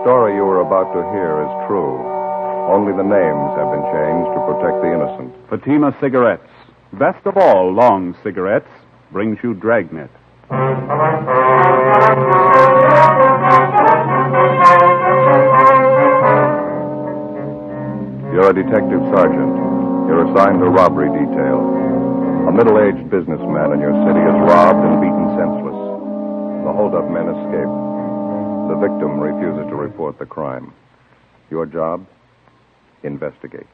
story you are about to hear is true. Only the names have been changed to protect the innocent. Fatima Cigarettes, best of all long cigarettes, brings you Dragnet. You're a detective sergeant. You're assigned to robbery detail. A middle-aged businessman in your city is robbed and beaten senseless. The hold-up men escape. The victim refuses to report the crime. Your job? Investigate.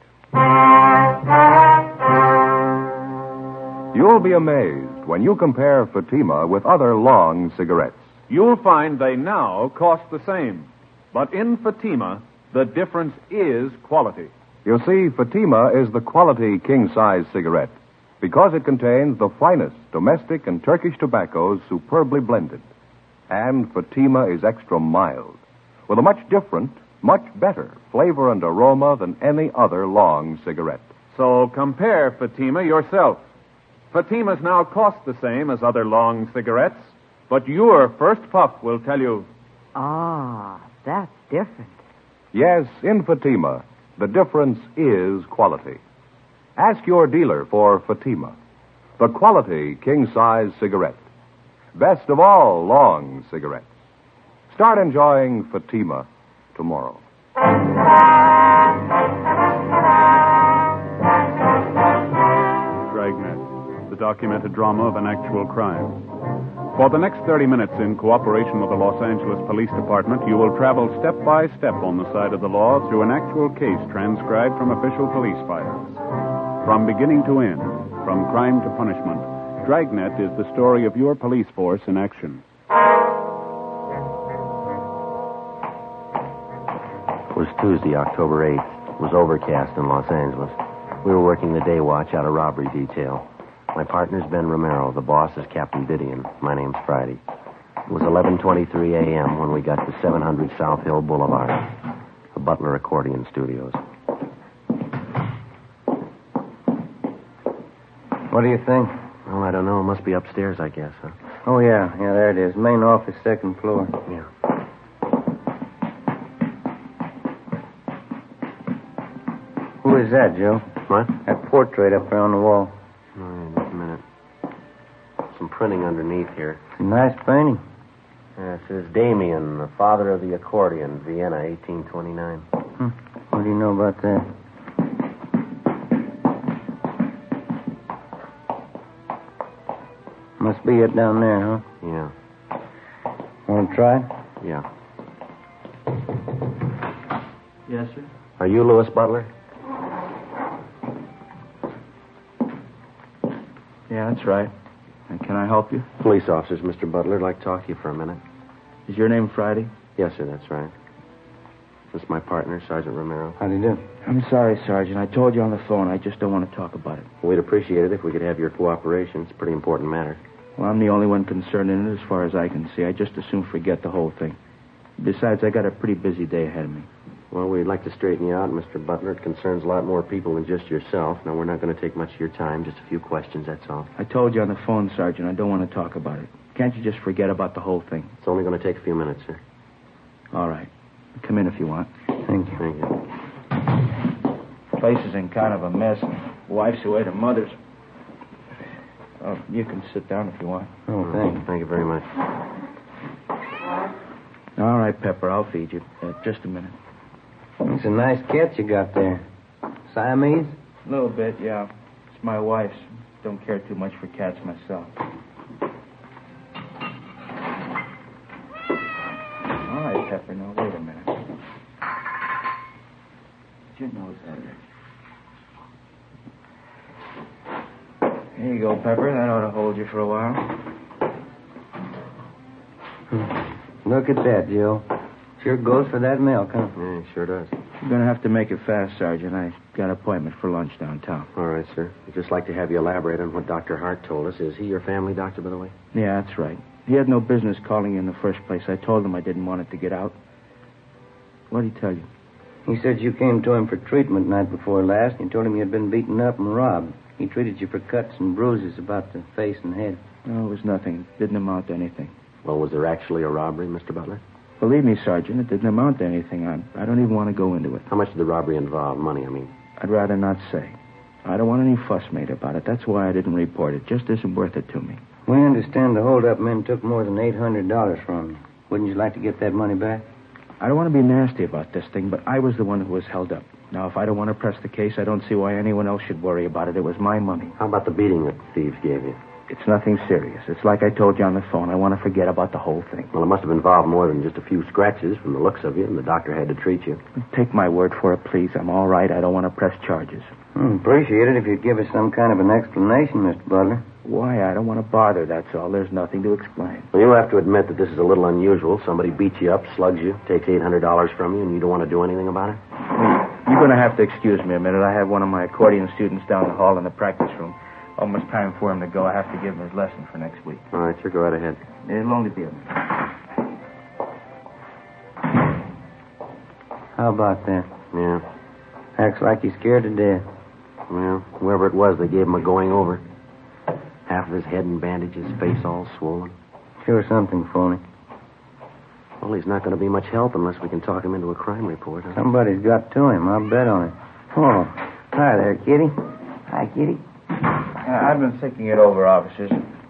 You'll be amazed when you compare Fatima with other long cigarettes. You'll find they now cost the same. But in Fatima, the difference is quality. You see, Fatima is the quality king-size cigarette because it contains the finest domestic and Turkish tobaccos superbly blended. And Fatima is extra mild, with a much different, much better flavor and aroma than any other long cigarette. So compare Fatima yourself. Fatimas now cost the same as other long cigarettes, but your first puff will tell you... Ah, that's different. Yes, in Fatima, the difference is quality. Ask your dealer for Fatima, the quality king-size cigarette. Best of all long cigarettes. Start enjoying Fatima tomorrow. Dragnet, the documented drama of an actual crime. For the next 30 minutes, in cooperation with the Los Angeles Police Department, you will travel step by step on the side of the law through an actual case transcribed from official police files. From beginning to end, from crime to punishment, Dragnet is the story of your police force in action. It was Tuesday, October 8th. It was overcast in Los Angeles. We were working the day watch out of robbery detail. My partner's Ben Romero. The boss is Captain Didion. My name's Friday. It was 11:23 a.m. when we got to 700 South Hill Boulevard, the Butler Accordion Studios. What do you think? Well, I don't know. It must be upstairs, I guess, huh? Oh, yeah, there it is. Main office, second floor. Yeah. Who is that, Joe? What? That portrait up there on the wall. All right, just a minute. Some printing underneath here. Nice painting. It says Damien, the father of the accordion, Vienna, 1829. What do you know about that? Must be it down there, huh? Yeah. Want to try? Yeah. Yes, sir. Are you Louis Butler? Yeah, that's right. And can I help you? Police officers, Mr. Butler. I'd like to talk to you for a minute. Is your name Friday? Yes, sir, that's right. This is my partner, Sergeant Romero. How do you do? I'm sorry, Sergeant. I told you on the phone. I just don't want to talk about it. We'd appreciate it if we could have your cooperation. It's a pretty important matter. Well, I'm the only one concerned in it as far as I can see. I just as soon forget the whole thing. Besides, I got a pretty busy day ahead of me. Well, we'd like to straighten you out, Mr. Butler. It concerns a lot more people than just yourself. Now, we're not going to take much of your time, just a few questions, that's all. I told you on the phone, Sergeant. I don't want to talk about it. Can't you just forget about the whole thing? It's only going to take a few minutes, sir. All right. Come in if you want. Thank you. Thank you. Place is in kind of a mess. Wife's away to mother's. Oh, you can sit down if you want. Oh, thanks. Thank you very much. All right, Pepper. I'll feed you. Just a minute. It's a nice cat you got there. Siamese? A little bit, yeah. It's my wife's. Don't care too much for cats myself. All right, Pepper. Now, wait a minute. Get your nose out of there. Here you go, Pepper. That ought to hold you for a while. Look at that, Joe. Sure goes for that milk, huh? Yeah, it sure does. You're going to have to make it fast, Sergeant. I got an appointment for lunch downtown. All right, sir. I'd just like to have you elaborate on what Dr. Hart told us. Is he your family doctor, by the way? Yeah, that's right. He had no business calling you in the first place. I told him I didn't want it to get out. What did he tell you? He said you came to him for treatment night before last, and you told him you had been beaten up and robbed. He treated you for cuts and bruises about the face and head. No, it was nothing. It didn't amount to anything. Well, was there actually a robbery, Mr. Butler? Believe me, Sergeant, it didn't amount to anything. I don't even want to go into it. How much did the robbery involve? Money, I mean. I'd rather not say. I don't want any fuss made about it. That's why I didn't report it. Just isn't worth it to me. We understand the hold-up men took more than $800 from you. Wouldn't you like to get that money back? I don't want to be nasty about this thing, but I was the one who was held up. Now, if I don't want to press the case, I don't see why anyone else should worry about it. It was my money. How about the beating that the thieves gave you? It's nothing serious. It's like I told you on the phone. I want to forget about the whole thing. Well, it must have involved more than just a few scratches from the looks of you, and the doctor had to treat you. Take my word for it, please. I'm all right. I don't want to press charges. Appreciate it if you'd give us some kind of an explanation, Mr. Butler. Why? I don't want to bother, that's all. There's nothing to explain. Well, you'll have to admit that this is a little unusual. Somebody beats you up, slugs you, takes $800 from you, and you don't want to do anything about it? You're going to have to excuse me a minute. I have one of my accordion students down the hall in the practice room. Almost time for him to go. I have to give him his lesson for next week. All right, sir, go right ahead. It'll only be a minute. How about that? Yeah. Acts like he's scared to death. Well, whoever it was, they gave him a going over. Half of his head in bandages, face all swollen. Sure something phony. Well, he's not going to be much help unless we can talk him into a crime report. Huh? Somebody's got to him. I'll bet on it. Oh, hi there, Kitty. Hi, Kitty. I've been thinking it over, officers.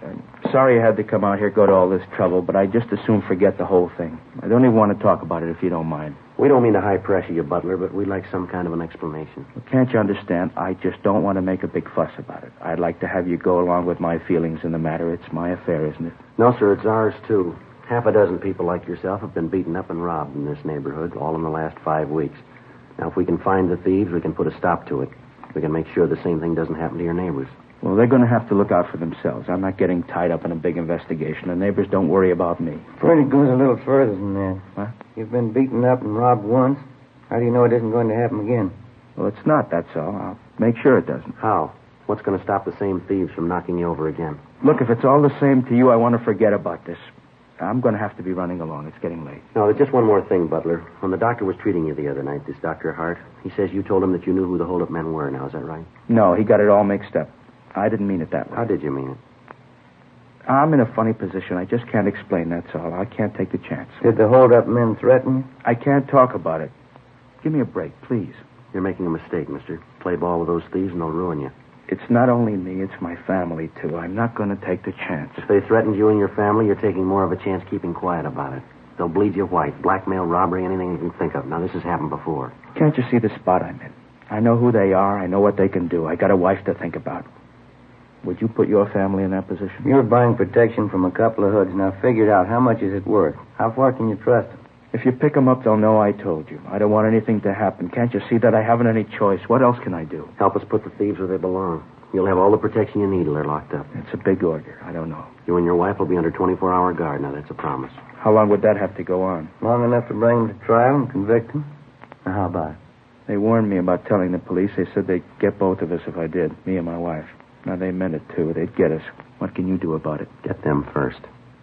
Sorry I had to come out here, go to all this trouble, but I just as soon forget the whole thing. I don't even want to talk about it if you don't mind. We don't mean to high pressure you, Butler, but we'd like some kind of an explanation. Well, can't you understand? I just don't want to make a big fuss about it. I'd like to have you go along with my feelings in the matter. It's my affair, isn't it? No, sir, it's ours, too. Half a dozen people like yourself have been beaten up and robbed in this neighborhood, all in the last 5 weeks. Now, if we can find the thieves, we can put a stop to it. We can make sure the same thing doesn't happen to your neighbors. Well, they're going to have to look out for themselves. I'm not getting tied up in a big investigation. The neighbors don't worry about me. Afraid it goes a little further than that. What? You've been beaten up and robbed once. How do you know it isn't going to happen again? Well, it's not, that's all. I'll make sure it doesn't. How? What's going to stop the same thieves from knocking you over again? Look, if it's all the same to you, I want to forget about this. I'm going to have to be running along. It's getting late. No, there's just one more thing, Butler. When the doctor was treating you the other night, this Dr. Hart, he says you told him that you knew who the hold-up men were. Now, is that right? No, he got it all mixed up. I didn't mean it that way. How did you mean it? I'm in a funny position. I just can't explain, that's all. I can't take the chance. Did the hold-up men threaten you? I can't talk about it. Give me a break, please. You're making a mistake, mister. Play ball with those thieves and they'll ruin you. It's not only me, it's my family, too. I'm not going to take the chance. If they threatened you and your family, you're taking more of a chance keeping quiet about it. They'll bleed you white. Blackmail, robbery, anything you can think of. Now, this has happened before. Can't you see the spot I'm in? I know who they are. I know what they can do. I got a wife to think about. Would you put your family in that position? You're buying protection from a couple of hoods. Now, figure it out. How much is it worth? How far can you trust them? If you pick them up, they'll know I told you. I don't want anything to happen. Can't you see that I haven't any choice? What else can I do? Help us put the thieves where they belong. You'll have all the protection you need till they're locked up. It's a big order. I don't know. You and your wife will be under 24-hour guard. Now, that's a promise. How long would that have to go on? Long enough to bring them to trial and convict them? Now, how about it? They warned me about telling the police. They said they'd get both of us if I did, me and my wife. Now, they meant it, too. They'd get us. What can you do about it? Get them first.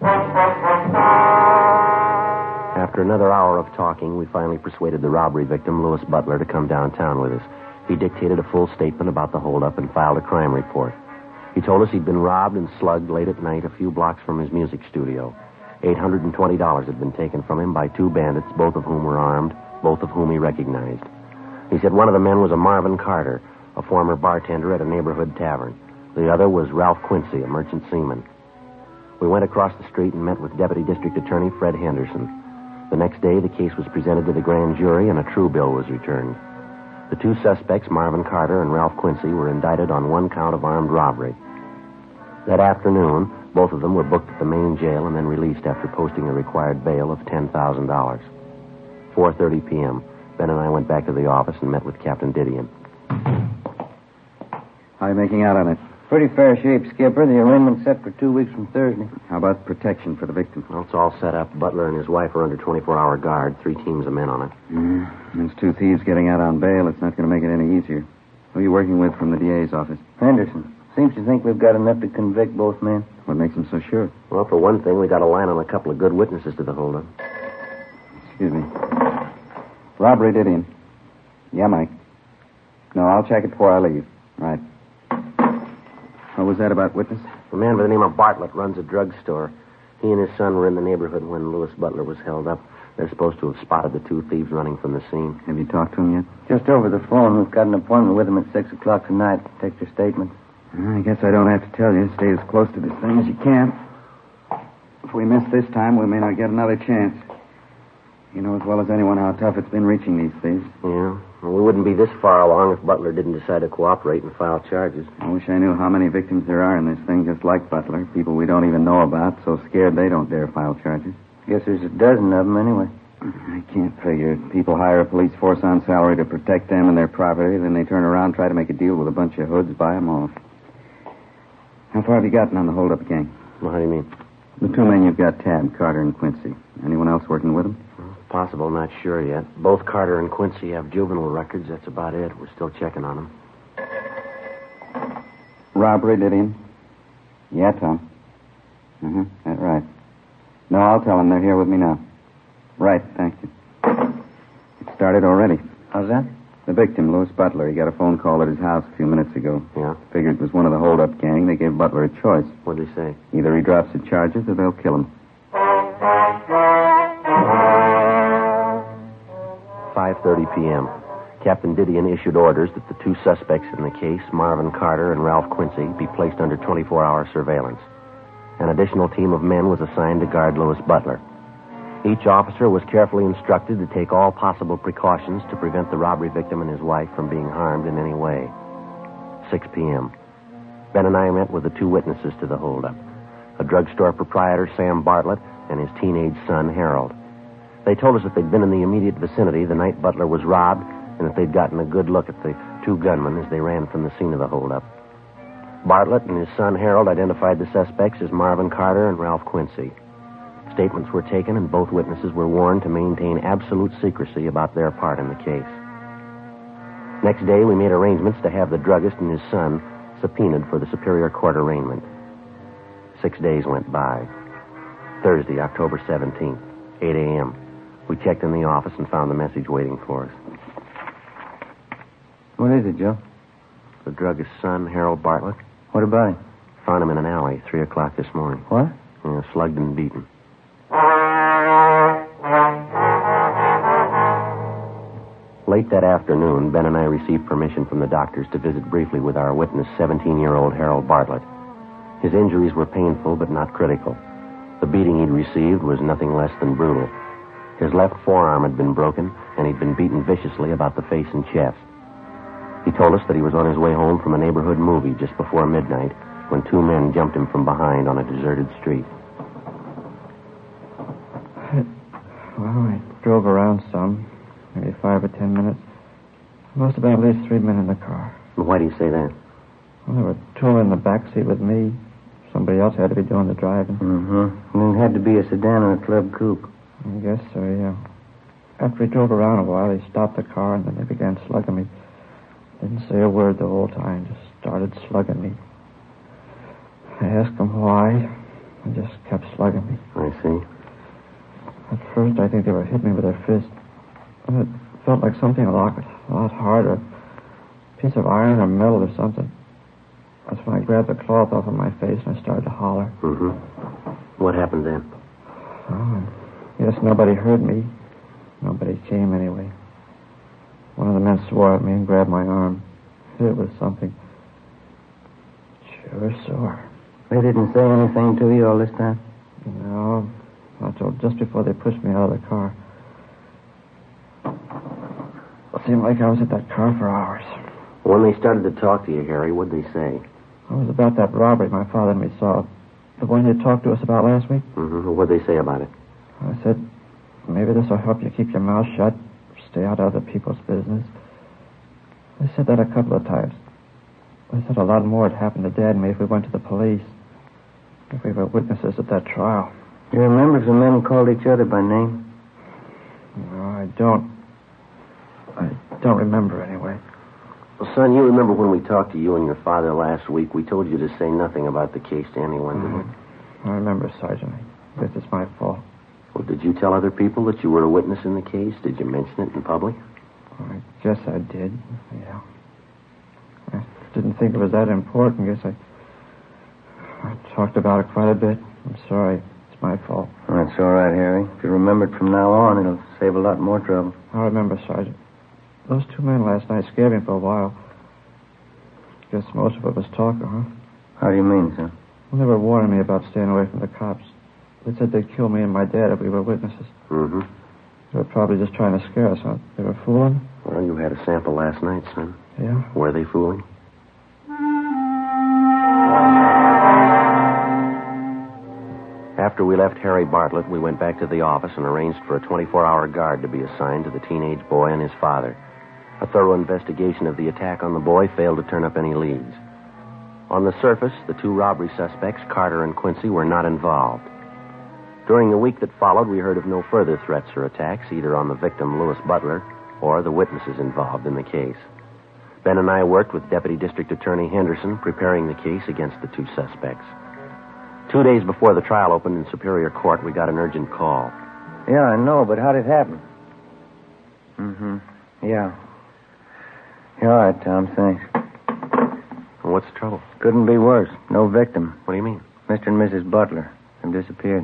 After another hour of talking, we finally persuaded the robbery victim, Louis Butler, to come downtown with us. He dictated a full statement about the holdup and filed a crime report. He told us he'd been robbed and slugged late at night a few blocks from his music studio. $820 had been taken from him by two bandits, both of whom were armed, both of whom he recognized. He said one of the men was a Marvin Carter, a former bartender at a neighborhood tavern. The other was Ralph Quincy, a merchant seaman. We went across the street and met with Deputy District Attorney Fred Henderson. The next day, the case was presented to the grand jury and a true bill was returned. The two suspects, Marvin Carter and Ralph Quincy, were indicted on one count of armed robbery. That afternoon, both of them were booked at the main jail and then released after posting a required bail of $10,000. 4:30 p.m. Ben and I went back to the office and met with Captain Didion. How are you making out on it? Pretty fair shape, Skipper. The arraignment's set for 2 weeks from Thursday. How about protection for the victim? Well, it's all set up. Butler and his wife are under 24-hour guard. 3 teams of men on it. There's 2 thieves getting out on bail. It's not going to make it any easier. Who are you working with from the DA's office? Henderson. Seems to think we've got enough to convict both men. What makes him so sure? Well, for one thing, we got a line on a couple of good witnesses to the holdup. Excuse me. Robbery, Didion. Yeah, Mike. No, I'll check it before I leave. Right. What was that about witness? A man by the name of Bartlett runs a drugstore. He and his son were in the neighborhood when Louis Butler was held up. They're supposed to have spotted the two thieves running from the scene. Have you talked to him yet? Just over the phone. We've got an appointment with him at 6 o'clock tonight. Take your statement. I guess I don't have to tell you. Stay as close to this thing as you can. If we miss this time, we may not get another chance. You know as well as anyone how tough it's been reaching these thieves. Yeah. Well, we wouldn't be this far along if Butler didn't decide to cooperate and file charges. I wish I knew how many victims there are in this thing just like Butler. People we don't even know about, so scared they don't dare file charges. Guess there's a dozen of them anyway. I can't figure. People hire a police force on salary to protect them and their property, then they turn around and try to make a deal with a bunch of hoods, buy them off. How far have you gotten on the hold-up gang? Well, how do you mean? The two men you've got tabbed, Carter and Quincy. Anyone else working with them? Possible, not sure yet. Both Carter and Quincy have juvenile records. That's about it. We're still checking on them. Robbery, Didion? Yeah, Tom. That's right. No, I'll tell them they're here with me now. Right, thank you. It started already. How's that? The victim, Louis Butler, he got a phone call at his house a few minutes ago. Yeah? Figured it was one of the hold-up gang. They gave Butler a choice. What'd they say? Either he drops the charges or they'll kill him. 5:30 p.m. Captain Didion issued orders that the two suspects in the case, Marvin Carter and Ralph Quincy, be placed under 24-hour surveillance. An additional team of men was assigned to guard Louis Butler. Each officer was carefully instructed to take all possible precautions to prevent the robbery victim and his wife from being harmed in any way. 6 p.m. Ben and I met with the two witnesses to the holdup, a drugstore proprietor, Sam Bartlett, and his teenage son, Harold. They told us that they'd been in the immediate vicinity the night Butler was robbed and that they'd gotten a good look at the two gunmen as they ran from the scene of the holdup. Bartlett and his son, Harold, identified the suspects as Marvin Carter and Ralph Quincy. Statements were taken and both witnesses were warned to maintain absolute secrecy about their part in the case. Next day, we made arrangements to have the druggist and his son subpoenaed for the Superior Court arraignment. 6 days went by. Thursday, October 17th, 8 a.m. We checked in the office and found the message waiting for us. What is it, Joe? The druggist's son, Harold Bartlett. What about him? Found him in an alley, 3 o'clock this morning. What? Yeah, slugged and beaten. Late that afternoon, Ben and I received permission from the doctors to visit briefly with our witness, 17-year-old Harold Bartlett. His injuries were painful but not critical. The beating he'd received was nothing less than brutal. His left forearm had been broken, and he'd been beaten viciously about the face and chest. He told us that he was on his way home from a neighborhood movie just before midnight when two men jumped him from behind on a deserted street. Well, I drove around some, maybe 5 or 10 minutes. There must have been at least 3 men in the car. Why do you say that? Well, there were two in the back seat with me. Somebody else had to be doing the driving. And it had to be a sedan or a club coupe. I guess so, yeah. After we drove around a while, they stopped the car and then they began slugging me. Didn't say a word the whole time, just started slugging me. I asked them why. They just kept slugging me. I see. At first, I think they were hitting me with their fists. And it felt like something a lot harder. A piece of iron or metal or something. That's when I grabbed the cloth off of my face and I started to holler. What happened then? Oh, yes, nobody heard me. Nobody came anyway. One of the men swore at me and grabbed my arm. It was something. Sure sore. They didn't say anything to you all this time? No, not till just before they pushed me out of the car. It seemed like I was at that car for hours. When they started to talk to you, Harry, what'd they say? It was about that robbery my father and me saw. The one you talked to us about last week? What'd they say about it? I said, maybe this will help you keep your mouth shut, stay out of other people's business. They said that a couple of times. They said a lot more had happened to Dad and me if we went to the police. If we were witnesses at that trial. Do you remember if the men called each other by name? No, I don't. I don't remember anyway. Well, son, you remember when we talked to you and your father last week, we told you to say nothing about the case to anyone, didn't we? I remember, Sergeant. I guess it's my fault. Well, did you tell other people that you were a witness in the case? Did you mention it in public? I guess I did, yeah. I didn't think it was that important. Guess I talked about it quite a bit. I'm sorry. It's my fault. That's all right, Harry. If you remember it from now on, it'll save a lot more trouble. I remember, Sergeant. Those two men last night scared me for a while. Guess most of it was talk, huh? How do you mean, sir? Well, they were warning me about staying away from the cops. They said they'd kill me and my dad if we were witnesses. Mm-hmm. They were probably just trying to scare us, huh? They were fooling? Well, you had a sample last night, son. Yeah? Were they fooling? After we left Harry Bartlett, we went back to the office and arranged for a 24-hour guard to be assigned to the teenage boy and his father. A thorough investigation of the attack on the boy failed to turn up any leads. On the surface, the two robbery suspects, Carter and Quincy, were not involved. During the week that followed, we heard of no further threats or attacks, either on the victim, Louis Butler, or the witnesses involved in the case. Ben and I worked with Deputy District Attorney Henderson, preparing the case against the two suspects. 2 days before the trial opened in Superior Court, we got an urgent call. Yeah, I know, but how did it happen? Mm-hmm. Yeah. Yeah, all right, Tom, thanks. What's the trouble? Couldn't be worse. No victim. What do you mean? Mr. and Mrs. Butler have disappeared.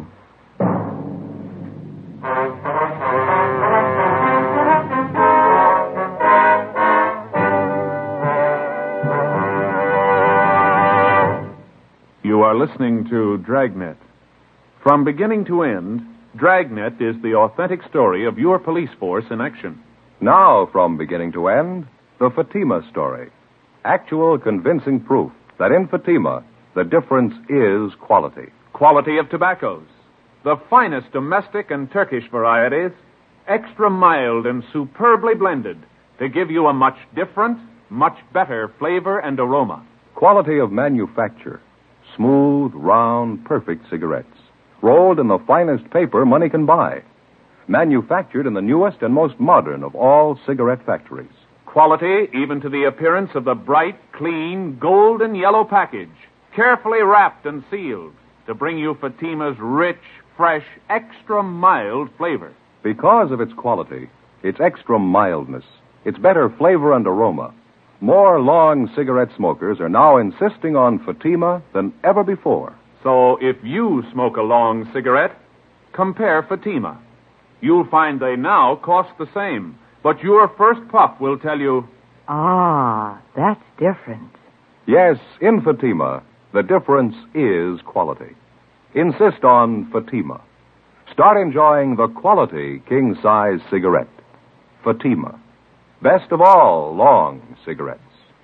You are listening to Dragnet. From beginning to end, Dragnet is the authentic story of your police force in action. Now, from beginning to end, the Fatima story. Actual convincing proof that in Fatima, the difference is quality. Quality of tobaccos. The finest domestic and Turkish varieties, extra mild and superbly blended to give you a much different, much better flavor and aroma. Quality of manufacture. Smooth, round, perfect cigarettes. Rolled in the finest paper money can buy. Manufactured in the newest and most modern of all cigarette factories. Quality even to the appearance of the bright, clean, golden yellow package, carefully wrapped and sealed to bring you Fatima's rich, fresh, extra mild flavor. Because of its quality, its extra mildness, its better flavor and aroma, more long cigarette smokers are now insisting on Fatima than ever before. So if you smoke a long cigarette, compare Fatima. You'll find they now cost the same, but your first puff will tell you, Ah, that's different. Yes, in Fatima, the difference is quality. Insist on Fatima. Start enjoying the quality king-size cigarette. Fatima. Best of all long cigarettes.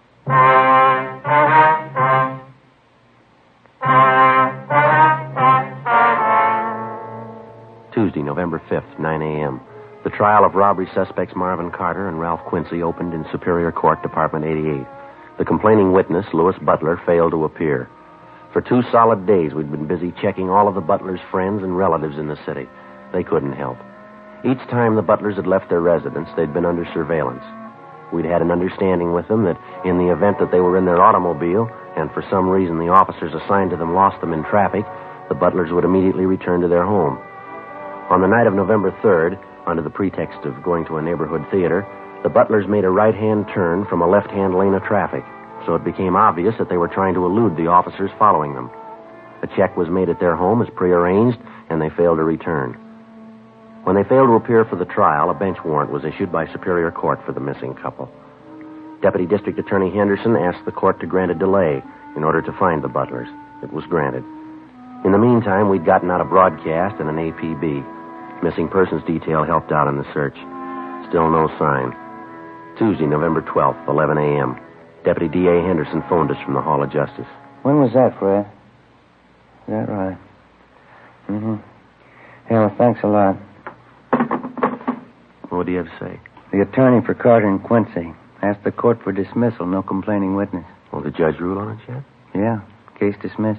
Tuesday, November 5th, 9 a.m. The trial of robbery suspects Marvin Carter and Ralph Quincy opened in Superior Court, Department 88. The complaining witness, Louis Butler, failed to appear. For 2 solid days, we'd been busy checking all of the Butler's friends and relatives in the city. They couldn't help. Each time the Butlers had left their residence, they'd been under surveillance. We'd had an understanding with them that in the event that they were in their automobile, and for some reason the officers assigned to them lost them in traffic, the Butlers would immediately return to their home. On the night of November 3rd, under the pretext of going to a neighborhood theater, the Butlers made a right-hand turn from a left-hand lane of traffic, so it became obvious that they were trying to elude the officers following them. A check was made at their home as prearranged, and they failed to return. When they failed to appear for the trial, a bench warrant was issued by Superior Court for the missing couple. Deputy District Attorney Henderson asked the court to grant a delay in order to find the Butlers. It was granted. In the meantime, we'd gotten out a broadcast and an APB. Missing persons detail helped out in the search. Still no sign. Tuesday, November 12th, 11 a.m. Deputy D.A. Henderson phoned us from the Hall of Justice. When was that, Fred? Is that right? Mm-hmm. Yeah, well, thanks a lot. What do you have to say? The attorney for Carter and Quincy asked the court for dismissal, no complaining witness. Well, the judge ruled on it yet? Yeah, case dismissed.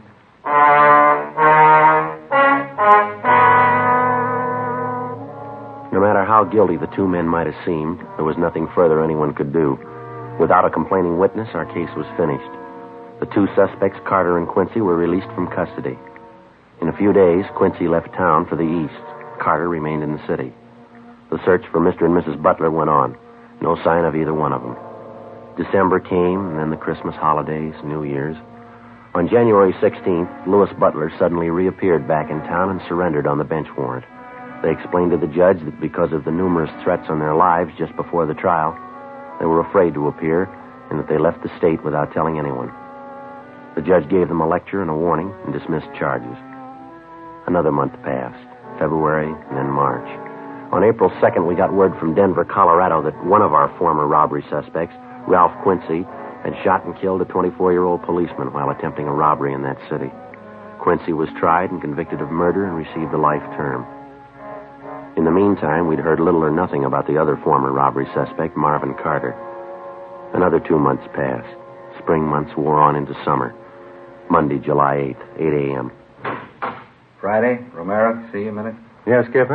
No matter how guilty the two men might have seemed, there was nothing further anyone could do. Without a complaining witness, our case was finished. The two suspects, Carter and Quincy, were released from custody. In a few days, Quincy left town for the east. Carter remained in the city. The search for Mr. and Mrs. Butler went on. No sign of either one of them. December came, and then the Christmas holidays, New Year's. On January 16th, Louis Butler suddenly reappeared back in town and surrendered on the bench warrant. They explained to the judge that because of the numerous threats on their lives just before the trial, they were afraid to appear and that they left the state without telling anyone. The judge gave them a lecture and a warning and dismissed charges. Another month passed, February and then March. On April 2nd, we got word from Denver, Colorado, that one of our former robbery suspects, Ralph Quincy, had shot and killed a 24-year-old policeman while attempting a robbery in that city. Quincy was tried and convicted of murder and received a life term. In the meantime, we'd heard little or nothing about the other former robbery suspect, Marvin Carter. Another 2 months passed. Spring months wore on into summer. Monday, July 8th, 8 a.m. Friday, Romero, see you a minute. Yeah, Skipper?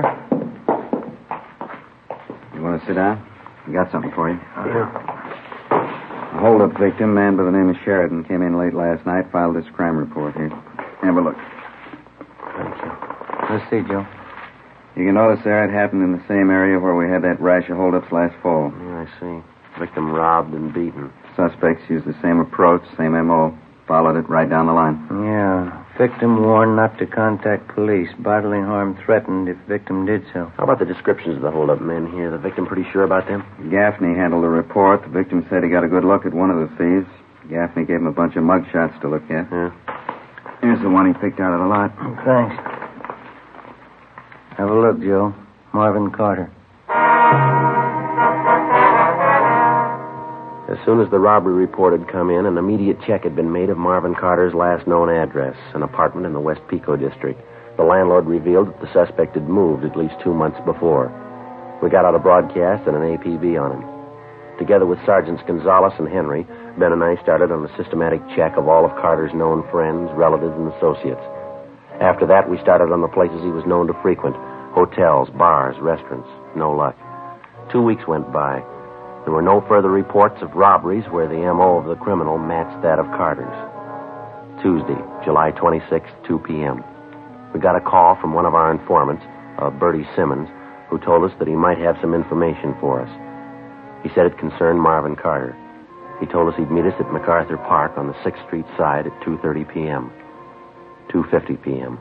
You want to sit down? I got something for you. A hold-up victim, man by the name of Sheridan, came in late last night, filed this crime report here. Have a look. Thank you. Let's see, Joe. You can notice there it happened in the same area where we had that rash of hold-ups last fall. Yeah, I see. Victim robbed and beaten. Suspects used the same approach, same M.O., followed it right down the line. Yeah. Victim warned not to contact police. Bodily harm threatened if victim did so. How about the descriptions of the hold-up men here? The victim pretty sure about them? Gaffney handled the report. The victim said he got a good look at one of the thieves. Gaffney gave him a bunch of mug shots to look at. Yeah. Here's the one he picked out of the lot. Thanks. Have a look, Joe. Marvin Carter. As soon as the robbery report had come in, an immediate check had been made of Marvin Carter's last known address, an apartment in the West Pico district. The landlord revealed that the suspect had moved at least 2 months before. We got out a broadcast and an APB on him. Together with Sergeants Gonzalez and Henry, Ben and I started on a systematic check of all of Carter's known friends, relatives, and associates. After that, we started on the places he was known to frequent: hotels, bars, restaurants. No luck. 2 weeks went by. There were no further reports of robberies where the M.O. of the criminal matched that of Carter's. Tuesday, July 26th, 2 p.m. We got a call from one of our informants, Bertie Simmons, who told us that he might have some information for us. He said it concerned Marvin Carter. He told us he'd meet us at MacArthur Park on the 6th Street side at 2:30 p.m. 2:50 p.m.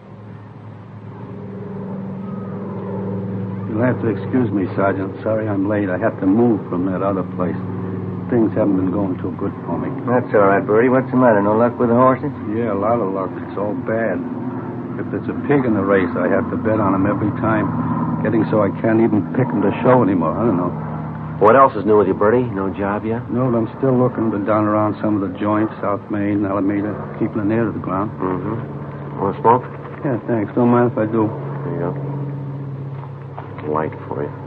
You'll have to excuse me, Sergeant. Sorry I'm late. I had to move from that other place. Things haven't been going too good for me. That's all right, Bertie. What's the matter? No luck with the horses? Yeah, a lot of luck. It's all bad. If there's a pig in the race, I have to bet on him every time. Getting so I can't even pick him to show anymore. I don't know. What else is new with you, Bertie? No job yet? No, I'm still looking. Been down around some of the joints, South Main, Alameda, keeping an ear to the ground. Mm-hmm. Want a smoke? Yeah, thanks. Don't mind if I do. There you go. Light for you.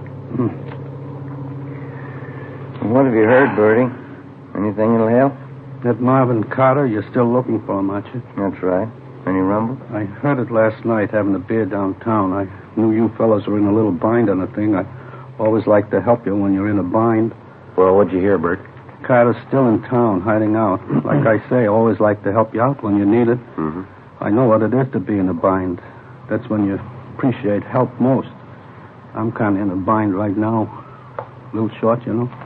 What have you heard, Bertie? Anything that'll help? That Marvin Carter, you're still looking for him, aren't you? That's right. Any rumble? I heard it last night having a beer downtown. I knew you fellows were in a little bind on the thing. I always like to help you when you're in a bind. Well, what'd you hear, Bert? Carter's still in town, hiding out. Like I say, I always like to help you out when you need it. Mm-hmm. I know what it is to be in a bind. That's when you appreciate help most. I'm kind of in a bind right now. A little short, you know.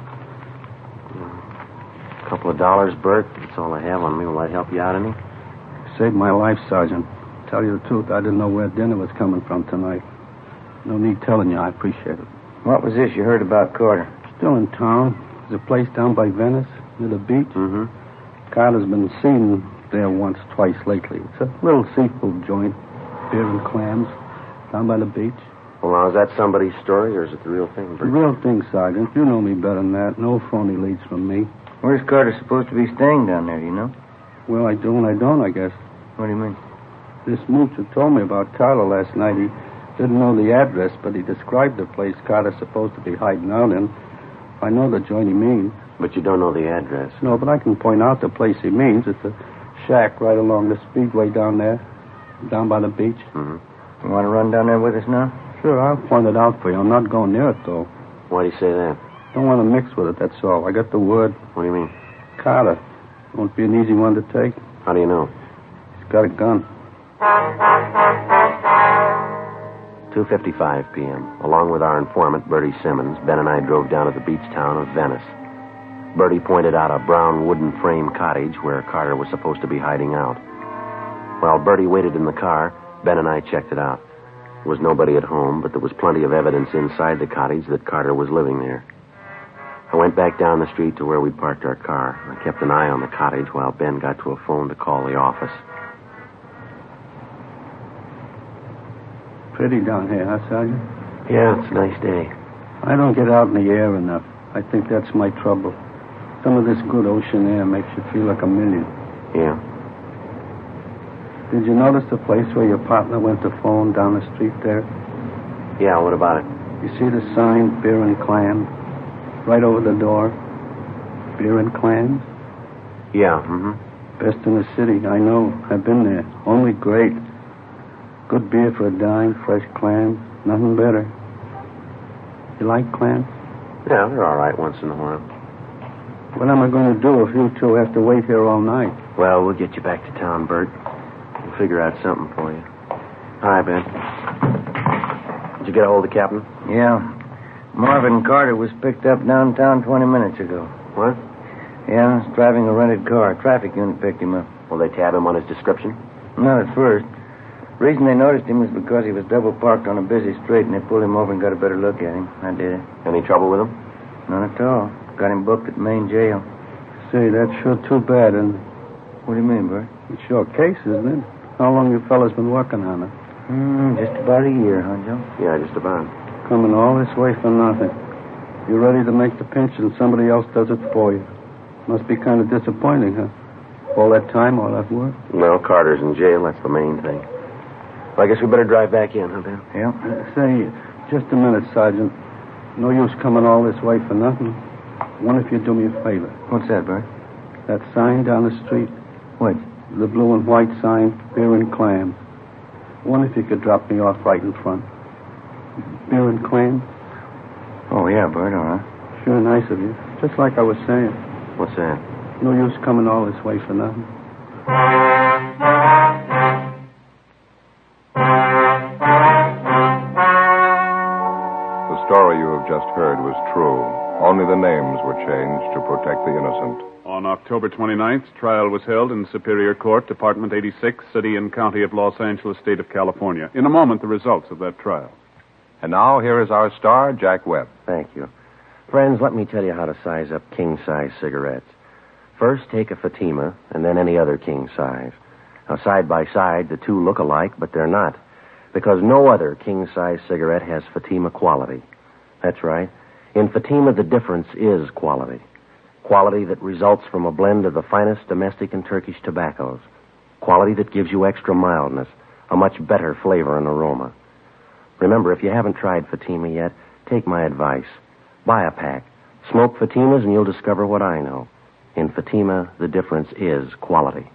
A couple of dollars, Bert. That's all I have on me. Will that help you out any? Saved my life, Sergeant. Tell you the truth, I didn't know where dinner was coming from tonight. No need telling you. I appreciate it. What was this you heard about Carter? Still in town. There's a place down by Venice, near the beach. Mm-hmm. Carter's been seen there once, twice lately. It's a little seafood joint. Beer and clams. Down by the beach. Well, now, is that somebody's story, or is it the real thing, The Bert? real thing, Sergeant. You know me better than that. No phony leads from me. Where's Carter supposed to be staying down there, do you know? Well, I do and I don't, I guess. What do you mean? This mooch who told me about Carter last night, he didn't know the address, but he described the place Carter's supposed to be hiding out in. I know the joint he means. But you don't know the address. No, but I can point out the place he means. It's a shack right along the speedway down there, down by the beach. Mm-hmm. You want to run down there with us now? Sure, I'll point it out for you. I'm not going near it, though. Why do you say that? Don't want to mix with it, that's all. I got the word. What do you mean? Carter. Won't be an easy one to take. How do you know? He's got a gun. 2:55 p.m. Along with our informant, Bertie Simmons, Ben and I drove down to the beach town of Venice. Bertie pointed out a brown wooden frame cottage where Carter was supposed to be hiding out. While Bertie waited in the car, Ben and I checked it out. There was nobody at home, but there was plenty of evidence inside the cottage that Carter was living there. I went back down the street to where we parked our car. I kept an eye on the cottage while Ben got to a phone to call the office. Pretty down here, huh, Sergeant? Yeah, it's a nice day. I don't get out in the air enough. I think that's my trouble. Some of this good ocean air makes you feel like a million. Yeah. Did you notice the place where your partner went to phone down the street there? Yeah, what about it? You see the sign, Beer and Clams? Right over the door. Beer and Clams? Yeah, Best in the city, I know. I've been there. Only great. Good beer for a dime, fresh clams. Nothing better. You like clams? Yeah, they're all right once in a while. What am I going to do if you two have to wait here all night? Well, we'll get you back to town, Bert. We'll figure out something for you. Hi, Ben. Did you get a hold of the captain? Yeah. Marvin Carter was picked up downtown 20 minutes ago. What? Yeah, he's driving a rented car. Traffic unit picked him up. Will they tab him on his description? Not at first. The reason they noticed him was because he was double parked on a busy street, and they pulled him over and got a better look at him. I did it. Any trouble with him? None at all. Got him booked at Main Jail. Say, that's sure too bad, and What do you mean, Bert? it's your case, isn't it? How long you fellas been working on it? Just about a year, huh, Joe? Yeah, just about. Coming all this way for nothing. You're ready to make the pinch, and somebody else does it for you. Must be kind of disappointing, huh? All that time, all that work. Well, Carter's in jail. That's the main thing. Well, I guess we better drive back in, huh, Ben? Yeah. Say, just a minute, Sergeant. No use coming all this way for nothing. Wonder if you'd do me a favor. What's that, Bert? That sign down the street, What? the blue and white sign, Beer and Clams. Wonder if you could drop me off right in front. Beer and Clams? Oh, yeah, Bert, all right. Sure nice of you. Just like I was saying. What's that? No use coming all this way for nothing. The story you have just heard was true. Only the names were changed to protect the innocent. On October 29th, trial was held in Superior Court, Department 86, City and County of Los Angeles, State of California. In a moment, the results of that trial. And now, here is our star, Jack Webb. Thank you. Friends, let me tell you how to size up king-size cigarettes. First, take a Fatima, and then any other king size. Now, side by side, the two look alike, but they're not, because no other king-size cigarette has Fatima quality. That's right. In Fatima, the difference is quality. Quality that results from a blend of the finest domestic and Turkish tobaccos. Quality that gives you extra mildness, a much better flavor and aroma. Remember, if you haven't tried Fatima yet, take my advice. Buy a pack. Smoke Fatimas and you'll discover what I know. In Fatima, the difference is quality.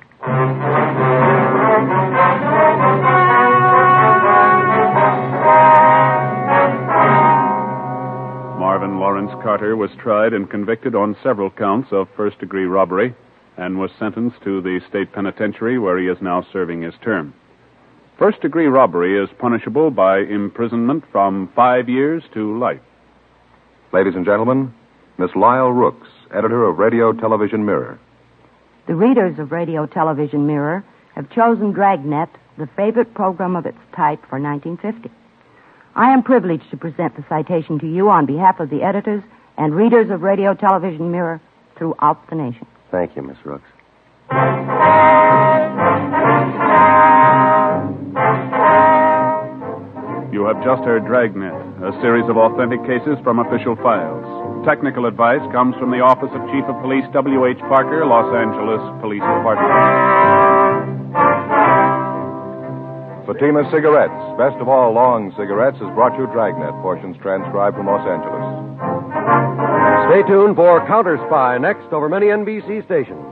Marvin Lawrence Carter was tried and convicted on several counts of first-degree robbery and was sentenced to the state penitentiary where he is now serving his term. First-degree robbery is punishable by imprisonment from 5 years to life. Ladies and gentlemen, Miss Lyle Rooks, editor of Radio Television Mirror. The readers of Radio Television Mirror have chosen Dragnet, the favorite program of its type, for 1950. I am privileged to present the citation to you on behalf of the editors and readers of Radio Television Mirror throughout the nation. Thank you, Miss Rooks. You have just heard Dragnet, a series of authentic cases from official files. Technical advice comes from the Office of Chief of Police W.H. Parker, Los Angeles Police Department. Fatima Cigarettes, best of all long cigarettes, has brought you Dragnet, portions transcribed from Los Angeles. Stay tuned for Counter Spy next over many NBC stations.